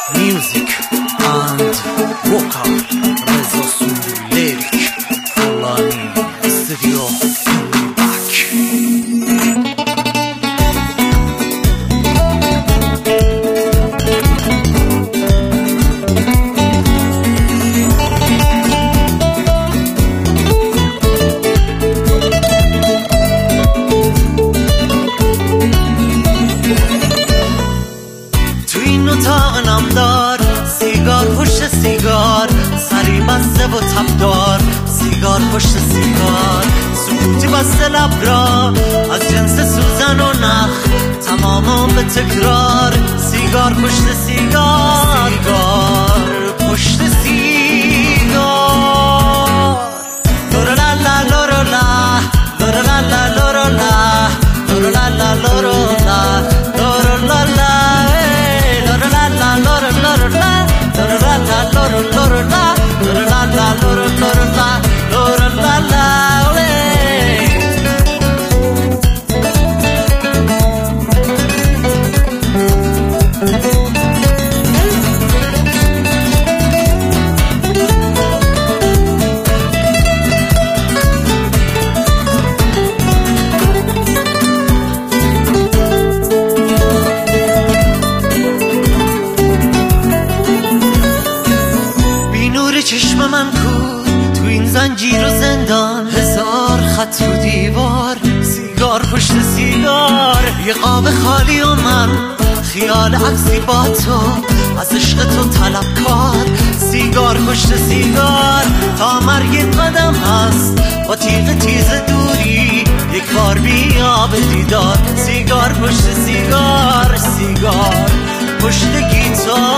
Music and vocal Reza Suri lyric Fulani studio back تو این اتاق نمدار سیگار پشت سیگار سری بسته و تبدار سیگار پشت سیگار سکوتی بسته لب را از جنس سوزن و نخ تماما به تکرار سیگار پشت سیگار سیگار پشت سیگار لورولا لورولا لورولا لورولا لورولا لورولا لورولا چشم من کو تو این زنجیر و زندان هزار خط و دیوار سیگار پشت سیگار یه قاب خالی و من خیال عکسی با تو از عشق تو طلبکار سیگار پشت سیگار تا مرگ قدم هست با تیغ تیز دوری یک بار بیا به دیدار سیگار پشت سیگار سیگار پشت گیتار